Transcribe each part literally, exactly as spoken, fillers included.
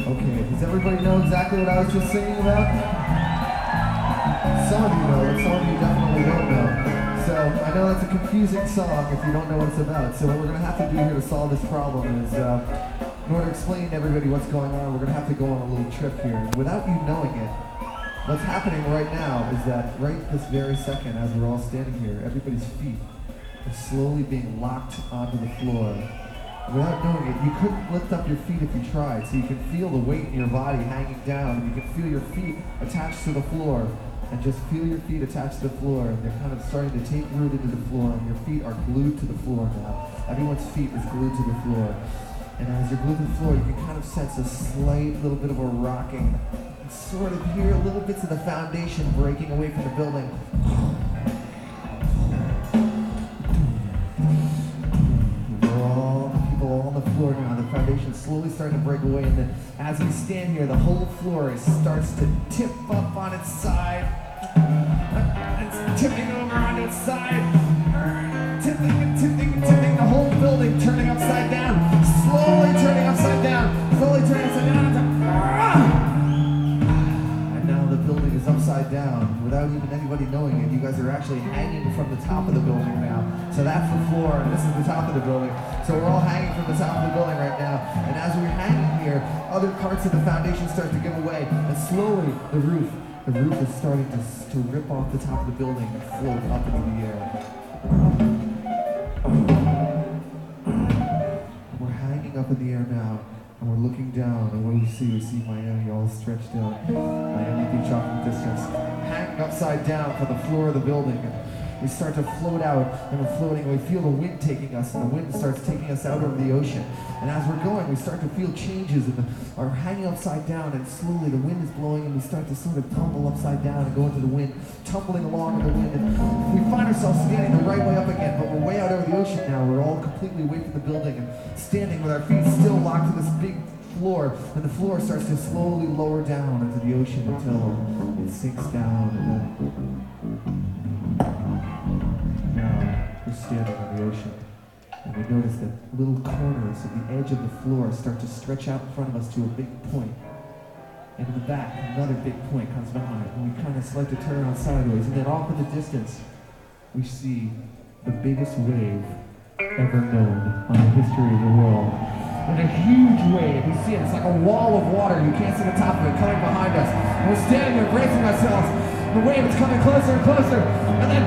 Okay, does everybody know exactly what I was just singing about? Some of you know, but some of you definitely don't know. So I know that's a confusing song if you don't know what it's about. So what we're going to have to do here to solve this problem is, uh, in order to explain to everybody what's going on, we're going to have to go on a little trip here. And without you knowing it, what's happening right now is that right this very second, as we're all standing here, everybody's feet are slowly being locked onto the floor. Without knowing it, you couldn't lift up your feet if you tried, so you can feel the weight in your body hanging down, and you can feel your feet attached to the floor, and just feel your feet attached to the floor, and they're kind of starting to take root into the floor, and your feet are glued to the floor now. Everyone's feet is glued to the floor. And as you're glued to the floor, you can kind of sense a slight little bit of a rocking, and sort of hear little bits of the foundation breaking away from the building. On the floor now, the foundation's slowly starting to break away, and then as we stand here, the whole floor is, starts to tip up on its side. It's tipping over on its side, tipping and tipping and tipping, the whole building turning upside down, slowly turning upside down, slowly turning upside down. And now the building is upside down without even anybody knowing it. You guys are actually hanging from the top of the building now. So that's the floor, and this is the top of the building. So we're all hanging from the top of the building right now. And as we're hanging here, other parts of the foundation start to give away. And slowly, the roof, the roof is starting to, to rip off the top of the building and float up into the air. We're hanging up in the air now, and we're looking down, and what do we see? We see Miami all stretched out. Miami Beach off in the distance, hanging upside down from the floor of the building. We start to float out, and we're floating, and we feel the wind taking us, and the wind starts taking us out over the ocean. And as we're going, we start to feel changes, and are hanging upside down, and slowly the wind is blowing, and we start to sort of tumble upside down and go into the wind, tumbling along in the wind. And we find ourselves standing the right way up again, but we're way out over the ocean now. We're all completely away from the building, and standing with our feet still locked to this big floor, and the floor starts to slowly lower down into the ocean until it sinks down, and then we're standing on the ocean, and we notice that little corners of the edge of the floor start to stretch out in front of us to a big point. And in the back, another big point comes behind, and we kind of select to turn around sideways, and then off in the distance, we see the biggest wave ever known on the history of the world. And a huge wave, we see it, it's like a wall of water, you can't see the top of it, coming behind us. And we're standing there bracing ourselves, the wave is coming closer and closer, and then,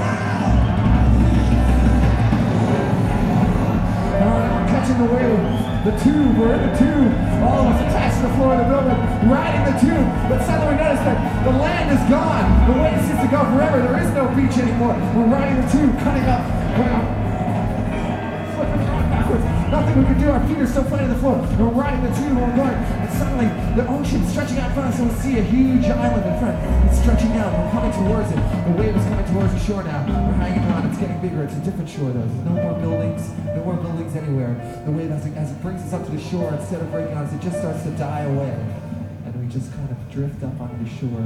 catching the wave, the tube, we're in the tube, all of us attached to the floor of the building, riding the tube, but suddenly we notice that the land is gone, the wave seems to go forever, there is no beach anymore, we're riding the tube, cutting up, going up, flipping around backwards, nothing we can do, our feet are still flat on the floor, and we're riding the tube, and we're going, and suddenly the ocean stretching out in front of us, and we see a huge island in front, it's stretching out, we're coming towards it, the wave is coming towards the shore now, we're hanging on, it's getting bigger, it's a different shore though, there's no more buildings, no more buildings anywhere, the wave as it, as it brings us up to the shore, instead of breaking on us, it just starts to die away, and we just kind of drift up onto the shore.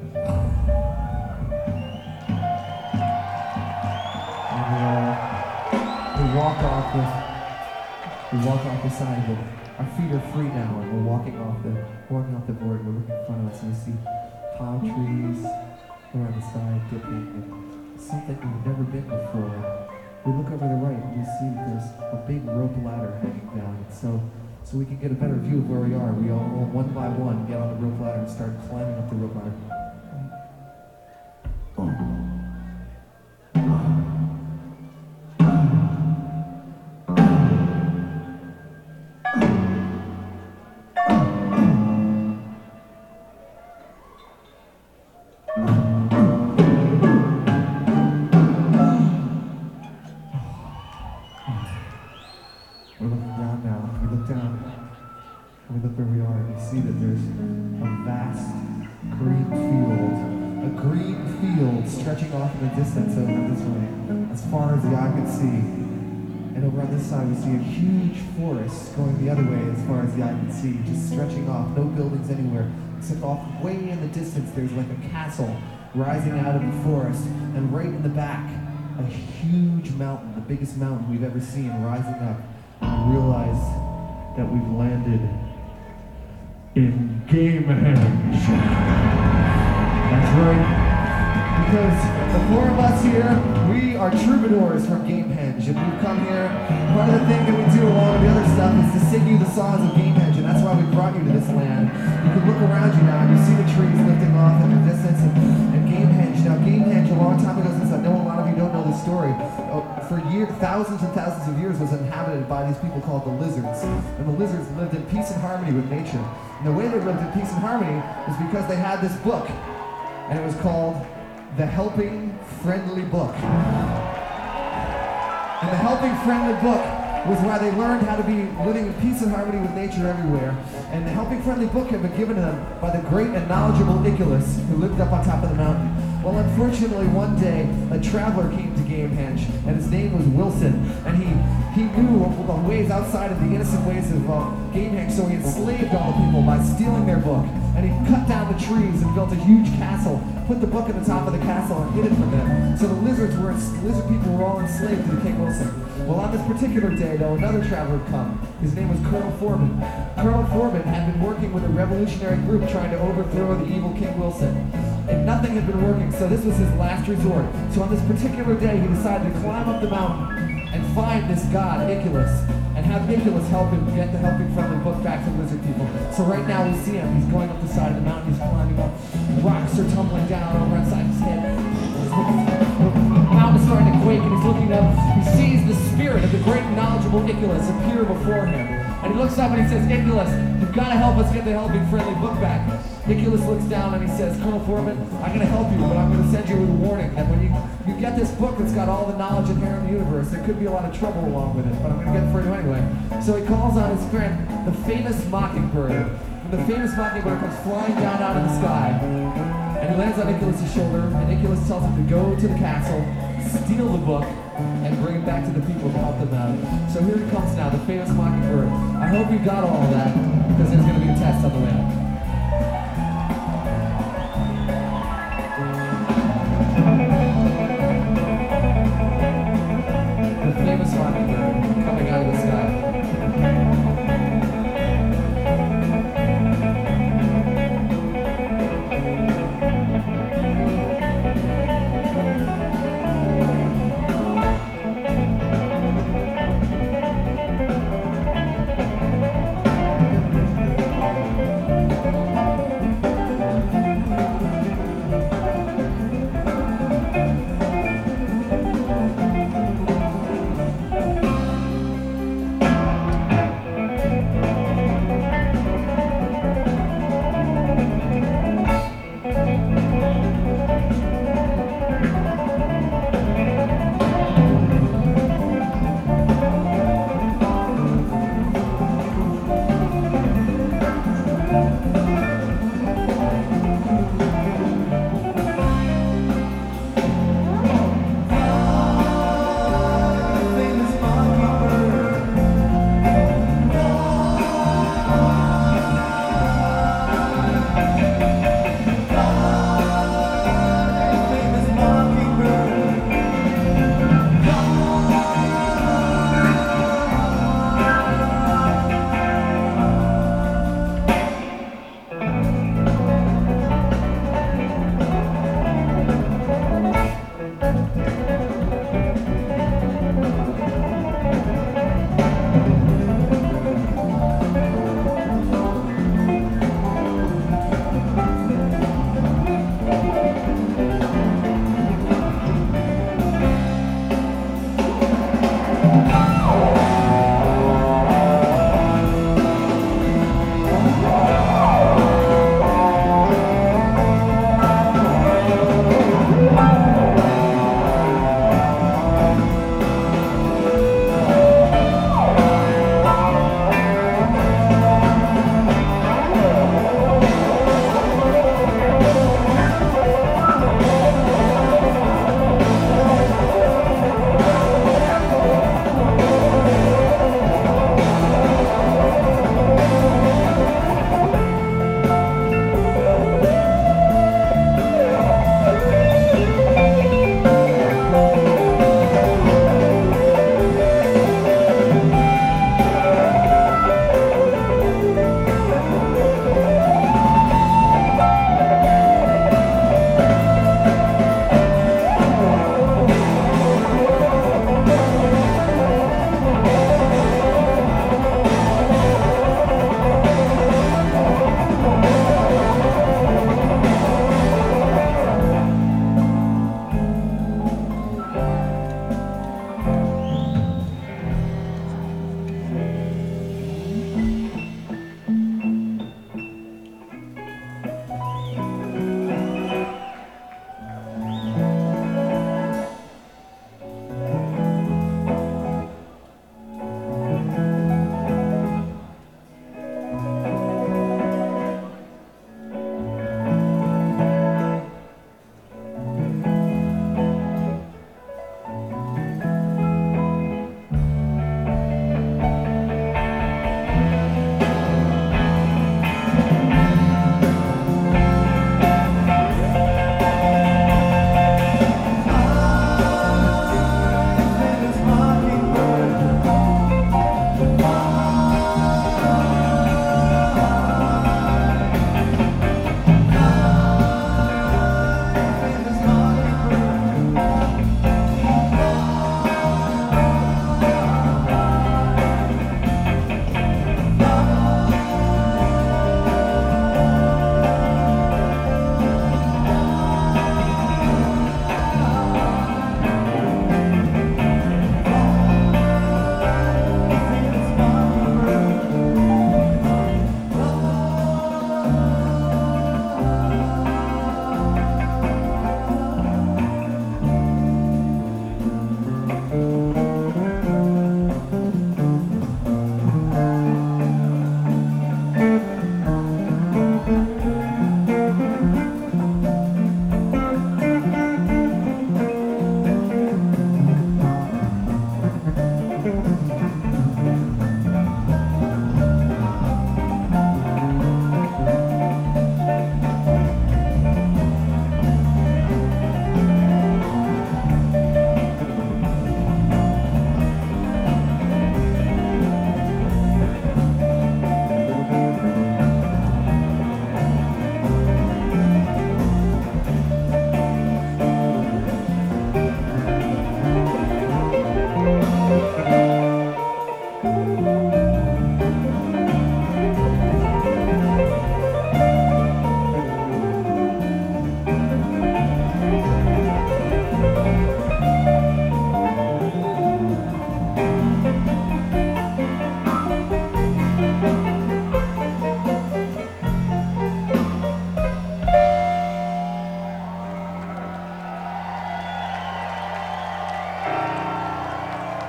And we, uh, we walk off the, we walk off the side of it. Our feet are free now, and we're walking off the, walking off the board. We're looking in front of us, and we see palm trees around the side dipping, and something we've never been before. We look over the right, and we see that there's a big rope ladder hanging down. And so, so we can get a better view of where we are. We all, all one by one, get on the rope ladder and start climbing up the rope ladder. Stretching off in the distance over this way, as far as the eye can see. And over on this side, we see a huge forest going the other way as far as the eye can see, just stretching off, no buildings anywhere, except off way in the distance, there's like a castle rising out of the forest, and right in the back, a huge mountain, the biggest mountain we've ever seen, rising up. And we realize that we've landed in Gamehenge. That's right. Because the four of us here, we are troubadours from Gamehenge, and we've come here. Part of the thing that we do along with the other stuff is to sing you the songs of Gamehenge, and that's why we brought you to this land. You can look around you now, and you see the trees lifting off in the distance, and, and Gamehenge. Now, Gamehenge, a long time ago, since I know a lot of you don't know this story, uh, for years, thousands and thousands of years, was inhabited by these people called the lizards. And the lizards lived in peace and harmony with nature. And the way they lived in peace and harmony is because they had this book, and it was called The Helping Friendly Book. And the Helping Friendly Book was where they learned how to be living in peace and harmony with nature everywhere. And the Helping Friendly Book had been given to them by the great and knowledgeable Iculus, who lived up on top of the mountain. Well, unfortunately, one day, a traveler came to Gamehenge, and his name was Wilson. And he, he knew the ways outside of the innocent ways of uh, Gamehenge, so he enslaved all the people by stealing their book. And he cut down the trees and built a huge castle, put the book at the top of the castle and hid it from them. So the lizards were, the lizard people were all enslaved to the King Wilson. Well, on this particular day, though, another traveler had come. His name was Colonel Forbin. Colonel Forbin had been working with a revolutionary group trying to overthrow the evil King Wilson. And nothing had been working, so this was his last resort. So on this particular day, he decided to climb up the mountain and find this god, Iculus, and have Iculus help him get the Helping Friendly Book back to lizard people. So right now we see him, he's going up the side of the mountain, he's climbing up, rocks are tumbling down over inside his head. The mountain is starting to quake and he's looking up, he sees the spirit of the great and knowledgeable Iculus appear before him. And he looks up and he says, Iculus, you've got to help us get the Helping Friendly Book back. Iculus looks down and he says, Colonel Forbin, I'm going to help you, but I'm going to send you with a warning that when you, you get this book that's got all the knowledge inherent in the universe, there could be a lot of trouble along with it, but I'm going to get it for you anyway. So he calls on his friend, the famous Mockingbird. And the famous Mockingbird comes flying down out of the sky, and he lands on Iculus' shoulder, and Iculus tells him to go to the castle, steal the book, and bring it back to the people to help them out. So here he comes now, the famous Mockingbird. I hope you got all of that, because there's going to be a test on the way up.